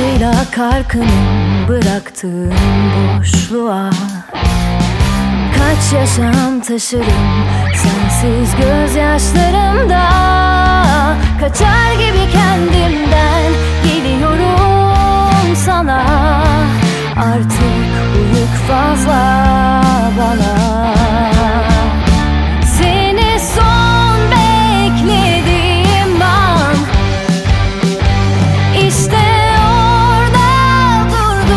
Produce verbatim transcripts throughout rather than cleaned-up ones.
acıyla karkının bıraktığın boşluğa kaç yaşam taşırım sensiz gözyaşlarımda. Kaçar gibi kendimden geliyorum sana. Artık bu yük fazla bana. Seni son beklediğim an işte orada durdu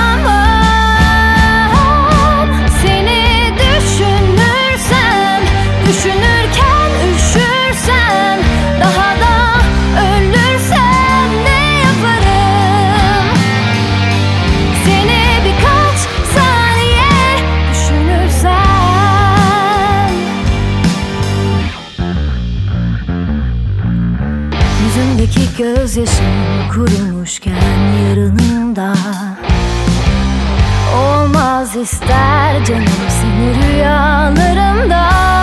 zaman. Seni düşünürsem, düşünürken üşürsem, daha da ölürsem ne yaparım? Seni birkaç saniye düşünürsem. Yüzündeki gözyaşım kurumuşken yarınımda olmaz ister canım seni rüyalarımda.